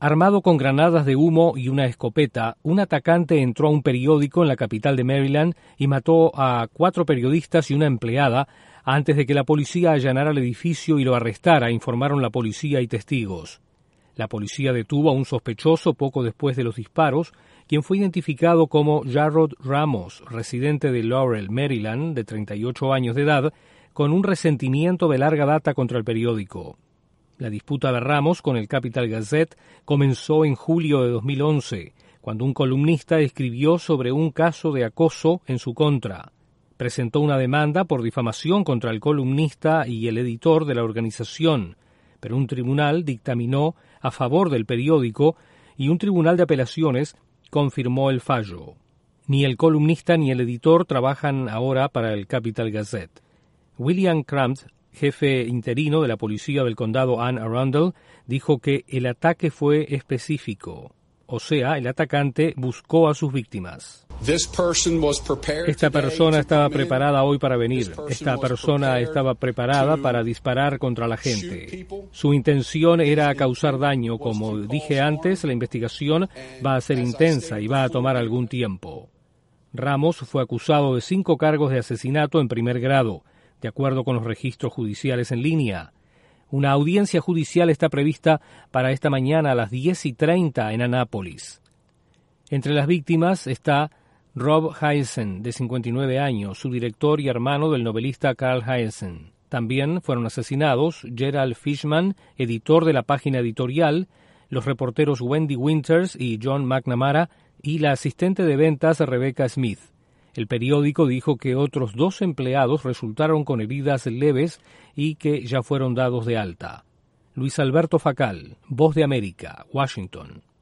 Armado con granadas de humo y una escopeta, un atacante entró a un periódico en la capital de Maryland y mató a 4 periodistas y una empleada antes de que la policía allanara el edificio y lo arrestara, informaron la policía y testigos. La policía detuvo a un sospechoso poco después de los disparos, quien fue identificado como Jarrod Ramos, residente de Laurel, Maryland, de 38 años de edad, con un resentimiento de larga data contra el periódico. La disputa de Ramos con el Capital Gazette comenzó en julio de 2011, cuando un columnista escribió sobre un caso de acoso en su contra. Presentó una demanda por difamación contra el columnista y el editor de la organización, pero un tribunal dictaminó a favor del periódico y un tribunal de apelaciones confirmó el fallo. Ni el columnista ni el editor trabajan ahora para el Capital Gazette. William Crampton, jefe interino de la policía del condado Anne Arundel, dijo que el ataque fue específico, o sea, el atacante buscó a sus víctimas. Esta persona estaba preparada hoy para venir. Esta persona estaba preparada para disparar contra la gente. Su intención era causar daño. Como dije antes, la investigación va a ser intensa y va a tomar algún tiempo. Ramos fue acusado de 5 cargos de asesinato en primer grado, de acuerdo con los registros judiciales en línea. Una audiencia judicial está prevista para esta mañana a las 10:30 en Annapolis. Entre las víctimas está Rob Hyacin, de 59 años, su director y hermano del novelista Carl Hyacin. También fueron asesinados Gerald Fishman, editor de la página editorial, los reporteros Wendy Winters y John McNamara, y la asistente de ventas Rebecca Smith. El periódico dijo que otros 2 empleados resultaron con heridas leves y que ya fueron dados de alta. Luis Alberto Facal, Voz de América, Washington.